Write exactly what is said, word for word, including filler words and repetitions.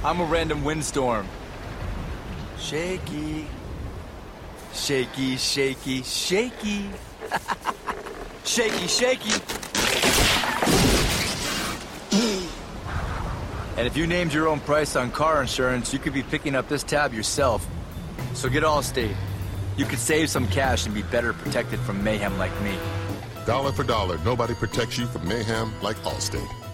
I'm a random windstorm. Shaky. Shaky, shaky, shaky. Shaky, shaky. And if you named your own price on car insurance, you could be picking up this tab yourself. So get Allstate. You could save some cash and be better protected from mayhem like me. Dollar for dollar, nobody protects you from mayhem like Allstate.